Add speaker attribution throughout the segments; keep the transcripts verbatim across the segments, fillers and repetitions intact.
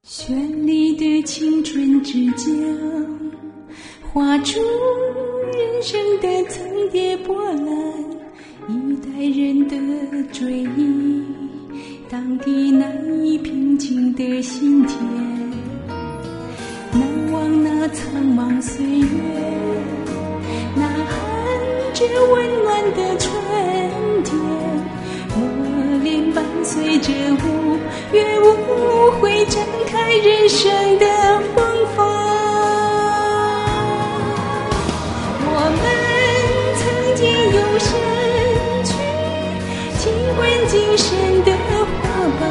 Speaker 1: 绚丽的青春之江，画出人生的层叠波澜，一代人的追忆，荡涤难以平静的心田。难忘那苍茫岁月，呐喊着温暖的春天，磨练伴随着五月无悔，展开人生的风帆。我们曾经用身躯亲吻今生的花瓣，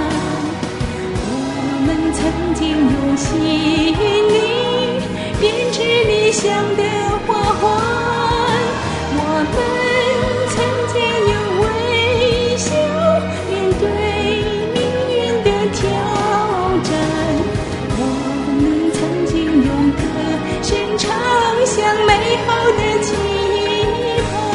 Speaker 1: 我们曾经用心灵编织理想的花环，我们曾经用微笑面对命运的挑战，我们曾经用歌声唱响美好的期盼。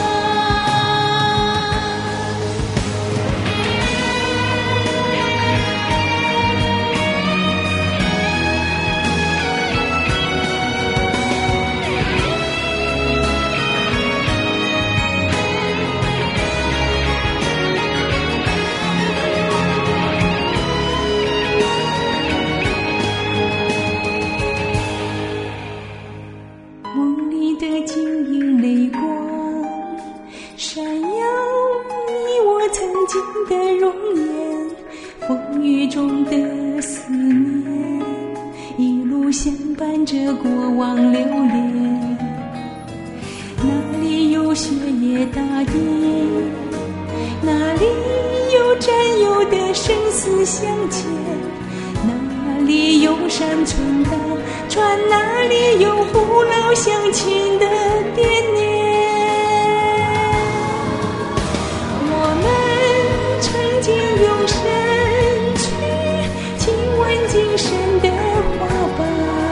Speaker 1: 梦里的晶莹泪光，闪耀你我曾经的容颜，风雨中的思念，一路相伴着过往流连。哪里有雪夜大地，哪里有战友的生死相牵，哪里有山村的船，哪里有父老乡亲的惦念。我们曾经用身躯亲吻今生的花瓣，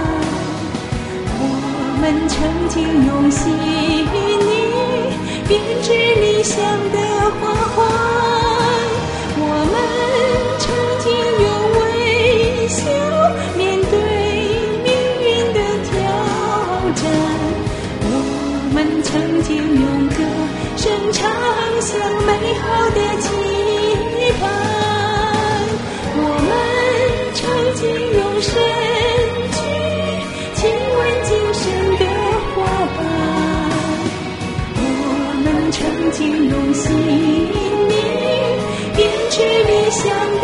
Speaker 1: 我们曾经用心灵编织理想的花环，我们曾经用微笑面对命运的挑战，我们曾经用歌声唱响美好的期盼，我们曾经用身躯亲吻今生的花瓣，我们曾经用心灵编织理想的